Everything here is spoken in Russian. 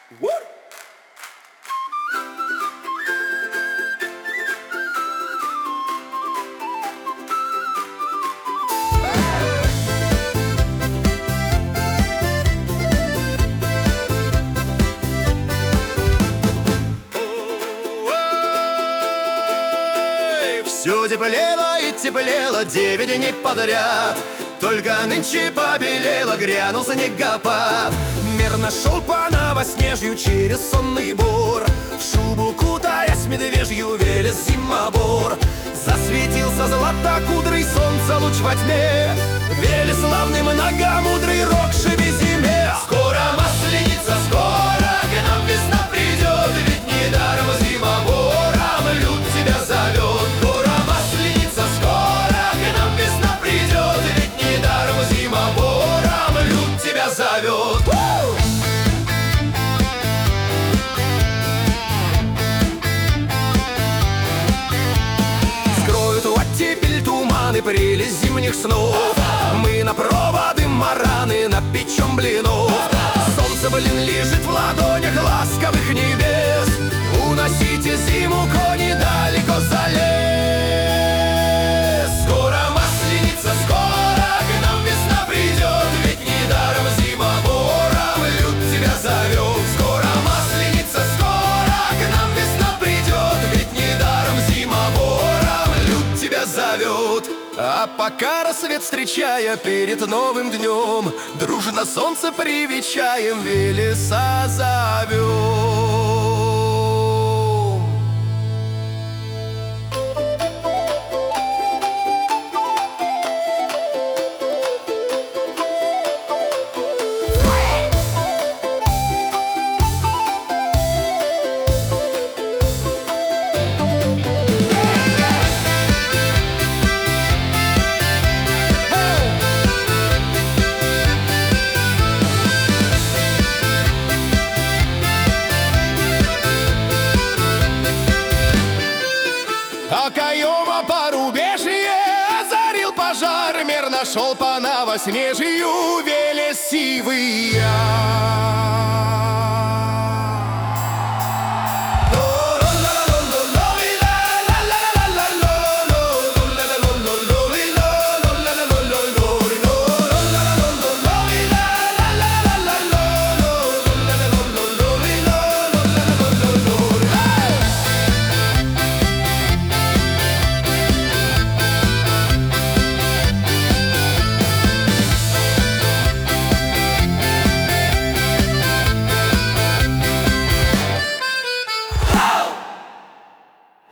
Все теплело и теплело 9 дней подряд. Только нынче побелело, грянул снегопад. Мерно шел по новоснежью через сонный бор, в шубу кутаясь медвежью велес зимобор. Засветился златокудрый солнца луч во тьме, вели славный многомудрый рок шиби зиме. Скоро масленица, скоро к нам весна придет, ведь недаром зимобором люд тебя зовет. Скоро масленица, скоро к нам весна придет, ведь недаром зимобором люд тебя зовет. Скроют оттепель туманы, прелесть зимних снов. Мы на проводы мараны напечем блинов. Солнце, блин, лежит в ладонях ласковых небес. Уносите зиму, кони, далеко за лес. Скоро масленица, скоро к нам весна придет, ведь недаром зимобором люд тебя зовет. Скоро масленица, скоро к нам весна придет, ведь недаром зимобором люд тебя зовет. А пока рассвет встречая перед новым днем, дружно солнце привечаем, Велеса зовем. Окоема порубежье озарил пожар, мир нашел по новоснежью Велес сивый яр.